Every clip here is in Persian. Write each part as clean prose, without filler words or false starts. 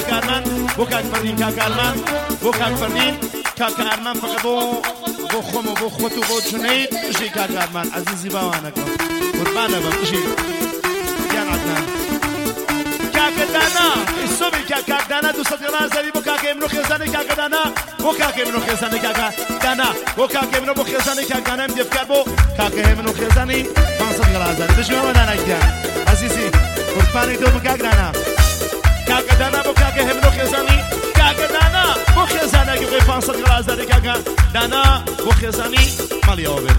كاكارمان بو كاكفردين كاكارمان بو كاكفردين كاكارمان فقط بو خم و بو خوت و بو جنيد اجي كاكارمان عزيزي باوانك قربانه بمشي يا عدنان كاكدانا الصبي كاكدانا دوست دارم زنی بو كاك امنو خزانه كاكدانا بو كاك امنو خزانه كاكدانا بو كاك امنو بو خزانه كاكدانا مدفكر بو كاك امنو خزانه 500 دلار زنی بشم ودانا کیا عزیزی قربانی تو بو كاكدانا كاكدانا بو كاك امنو خزانه كاكدانا بو خزانه که 500 دلار زنی كاكدانا بو خزانه مالیابه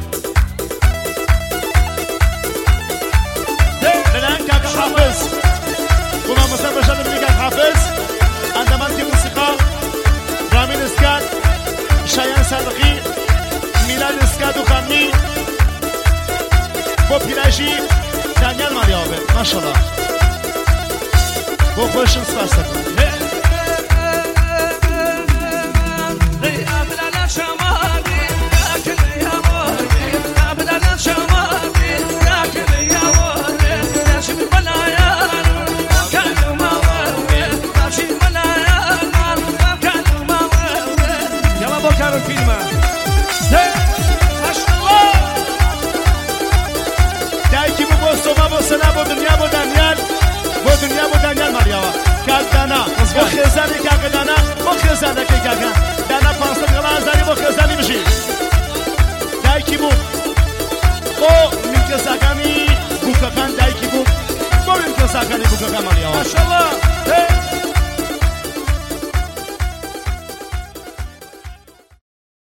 الان كاك حافظ وما مسافر شد مني كان حافظ عندما انت موسيقى رامين اسكاد شایان صدقی میلاد اسکاد و خمی با پیراشی دانیال ماریابه ماشاءالله با خوشن سپاس دارم سلام و دنیا و دانیال و دنیا و دانیال ماریاوا کاکدانا و خزانی کاکدانا و خزانه کاکدانا دانا 500 دلار زنی و خزانی بشی دایکی بو او میکساکانی بوکاکان دایکی بو و میکساکانی بوکاکان ماریاوا ماشاءالله